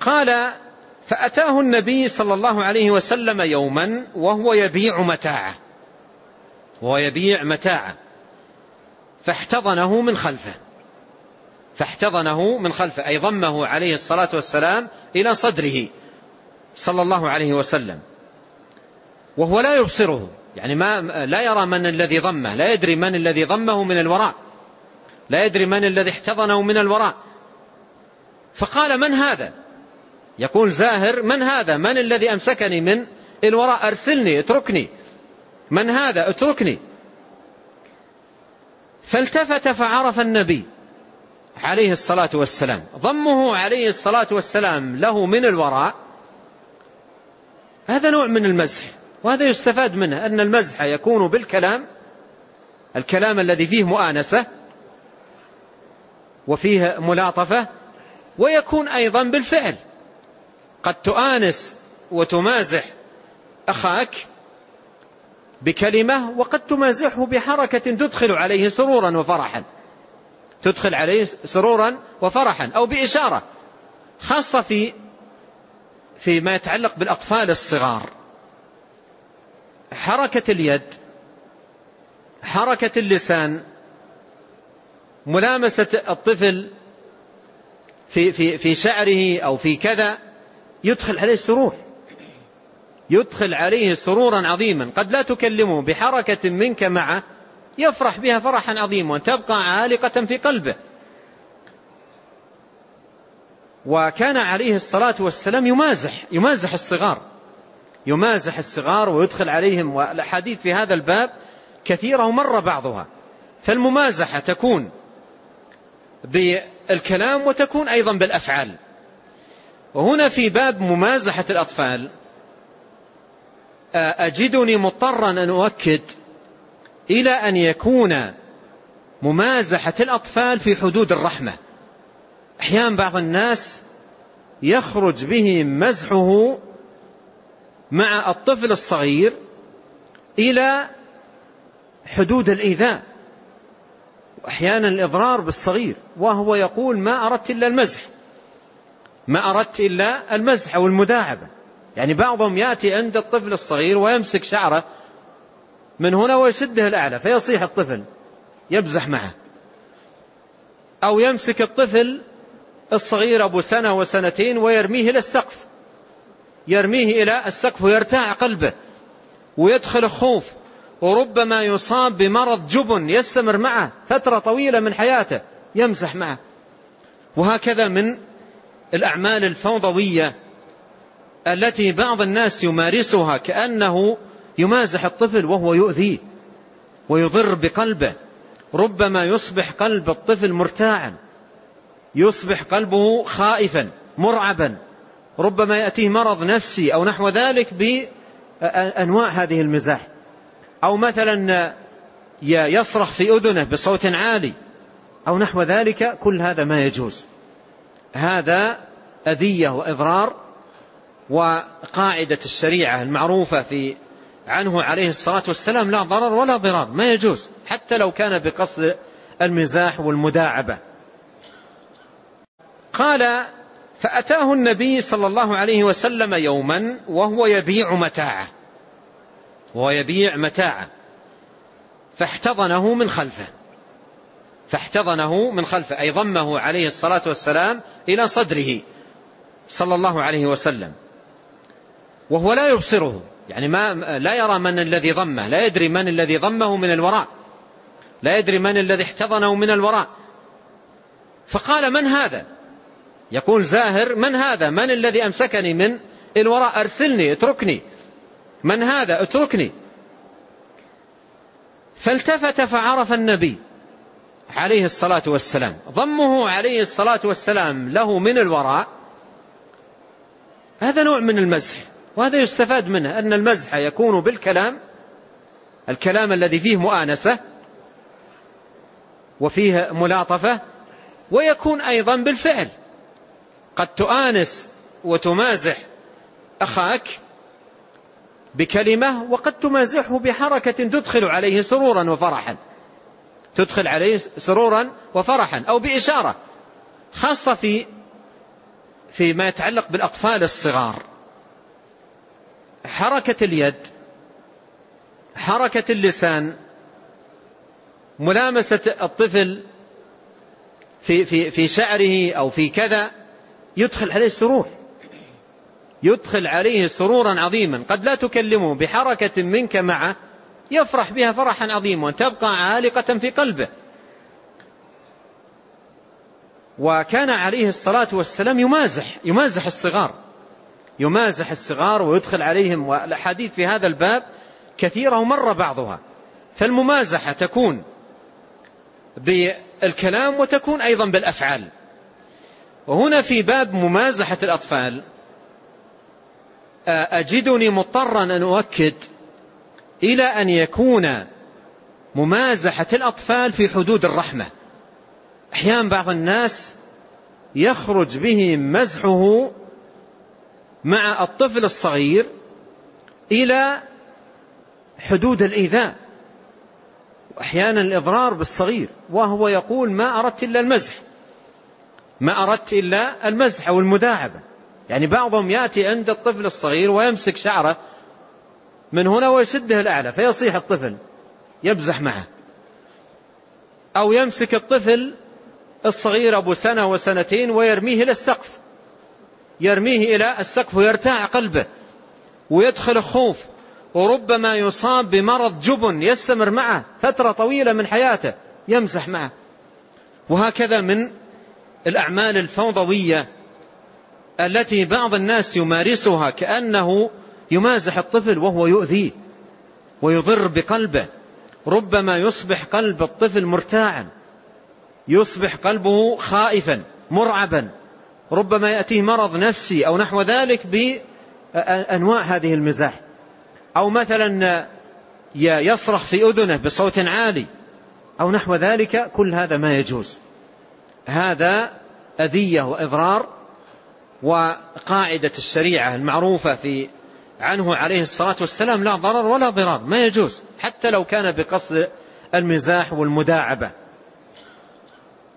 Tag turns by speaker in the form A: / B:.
A: قال: فأتاه النبي صلى الله عليه وسلم يوما وهو يبيع متاعه فاحتضنه من خلفه أي ضمه عليه الصلاة والسلام إلى صدره صلى الله عليه وسلم، وهو لا يبصره، يعني لا يرى من الذي ضمه، لا يدري من الذي ضمه من الوراء، لا يدري من الذي احتضنه من الوراء. فقال: من هذا؟ يقول زاهر: من هذا؟ من الذي أمسكني من الوراء؟ أرسلني، اتركني، من هذا؟ اتركني. فالتفت فعرف النبي عليه الصلاة والسلام، ضمه عليه الصلاة والسلام له من الوراء هذا نوع من المزح، وهذا يستفاد منه أن المزح يكون بالكلام، الكلام الذي فيه مؤانسة وفيه ملاطفة، ويكون أيضا بالفعل، قد تؤانس وتمازح أخاك بكلمة، وقد تمازحه بحركة تدخل عليه سرورا وفرحا، أو بإشارة، خاصة فيما يتعلق بالأطفال الصغار. حركة اليد، حركة اللسان، ملامسة الطفل في شعره أو في كذا، يدخل عليه سرورا عظيما، قد لا تكلمه بحركة منك معه يفرح بها فرحا عظيما وتبقى عالقة في قلبه. وكان عليه الصلاة والسلام يمازح الصغار ويدخل عليهم، والأحاديث في هذا الباب كثيرة ومر بعضها. فالممازحة تكون بالكلام وتكون أيضا بالأفعال. وهنا في باب ممازحة الأطفال أجدني مضطرا أن أؤكد إلى أن يكون ممازحة الأطفال في حدود الرحمة. أحيانا بعض الناس يخرج به مزحه مع الطفل الصغير إلى حدود الإيذاء، وأحيانا الإضرار بالصغير، وهو يقول: ما أردت إلا المزح أو المداعبة. يعني بعضهم يأتي عند الطفل الصغير ويمسك شعره من هنا ويشده الأعلى فيصيح الطفل، يمزح معه، أو يمسك الطفل الصغير أبو سنة وسنتين ويرميه إلى السقف ويرتاع قلبه ويدخل الخوف، وربما يصاب بمرض جبن يستمر معه فترة طويلة من حياته، يمزح معه. وهكذا من الأعمال الفوضوية التي بعض الناس يمارسها كأنه يمازح الطفل وهو يؤذيه ويضر بقلبه. ربما يصبح قلب الطفل مرتاعا، يصبح قلبه خائفا مرعبا، ربما يأتيه مرض نفسي أو نحو ذلك بأنواع هذه المزاح، أو مثلا يصرخ في أذنه بصوت عالي أو نحو ذلك. كل هذا ما يجوز، هذا أذية وإضرار. وقاعدة الشريعة المعروفة عنه عليه الصلاة والسلام: لا ضرر ولا ضرار، ما يجوز حتى لو كان بقصد المزاح والمداعبة. قال: فأتاه النبي صلى الله عليه وسلم يوما وهو يبيع متاعه فاحتضنه من خلفه أي ضمه عليه الصلاة والسلام إلى صدره صلى الله عليه وسلم، وهو لا يبصره، يعني لا يرى من الذي ضمه، لا يدري من الذي ضمه من الوراء، لا يدري من الذي احتضنه من الوراء. فقال: من هذا؟ يقول زاهر: من هذا؟ من الذي أمسكني من الوراء؟ أرسلني، اتركني، من هذا؟ اتركني. فالتفت فعرف النبي عليه الصلاة والسلام، ضمه عليه الصلاة والسلام له من الوراء هذا نوع من المزح، وهذا يستفاد منه أن المزح يكون بالكلام، الكلام الذي فيه مؤانسة وفيه ملاطفة، ويكون أيضا بالفعل، قد تؤانس وتمازح أخاك بكلمة، وقد تمازحه بحركة تدخل عليه سرورا وفرحا، أو بإشارة، خاصة فيما يتعلق بالأطفال الصغار، حركة اليد، حركة اللسان، ملامسة الطفل في شعره أو في كذا، يدخل عليه سرور، يدخل عليه سرورا عظيما، قد لا تكلمه بحركة منك معه يفرح بها فرحا عظيما وتبقى عالقة في قلبه. وكان عليه الصلاة والسلام يمازح الصغار، يمازح الصغار ويدخل عليهم، والأحاديث في هذا الباب كثيرة ومر بعضها. فالممازحة تكون بالكلام وتكون أيضا بالأفعال. وهنا في باب ممازحة الأطفال أجدني مضطرا أن أؤكد إلى أن يكون ممازحة الأطفال في حدود الرحمة. أحيانا بعض الناس يخرج به مزحه مع الطفل الصغير إلى حدود الإيذاء، وأحيانا الإضرار بالصغير، وهو يقول ما أردت إلا المزح، ما أردت إلا المزح أو المداعبة. يعني بعضهم يأتي عند الطفل الصغير ويمسك شعره من هنا ويشده الأعلى فيصيح الطفل يبزح معه، أو يمسك الطفل الصغير أبو سنة وسنتين ويرميه إلى السقف، يرميه إلى السقف ويرتاع قلبه ويدخل خوف، وربما يصاب بمرض جبن يستمر معه فترة طويلة من حياته يمزح معه. وهكذا من الأعمال الفوضوية التي بعض الناس يمارسها كأنه يمازح الطفل وهو يؤذيه ويضر بقلبه. ربما يصبح قلب الطفل مرتاعا، يصبح قلبه خائفا مرعبا، ربما يأتيه مرض نفسي أو نحو ذلك بأنواع هذه المزاح، أو مثلا يصرخ في أذنه بصوت عالي أو نحو ذلك. كل هذا ما يجوز، هذا أذية وإضرار. وقاعدة الشريعة المعروفة عنه عليه الصلاة والسلام لا ضرر ولا ضرار، ما يجوز حتى لو كان بقصد المزاح والمداعبة.